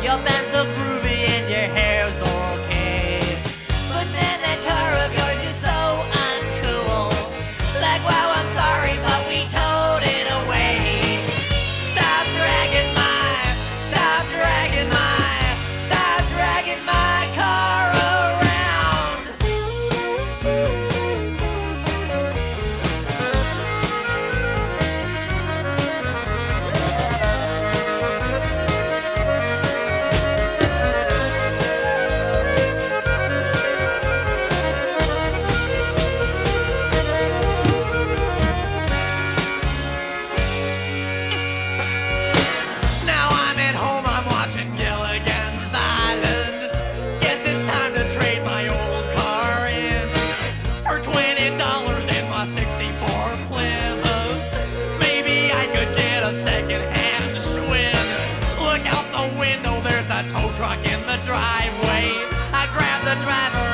Your band's so groovy and your hair's okay. But then that car of yours is so uncool. Like, wow, I'm sorry, but we towed it away. Stop dragging my car around. Now I'm at home, I'm watching Gilligan's Island. Guess it's time to trade my old car in for $20 in my '64 Plymouth. Maybe I could get a second-hand Schwinn. Look out the window, there's a tow truck in the driveway. I grab the driver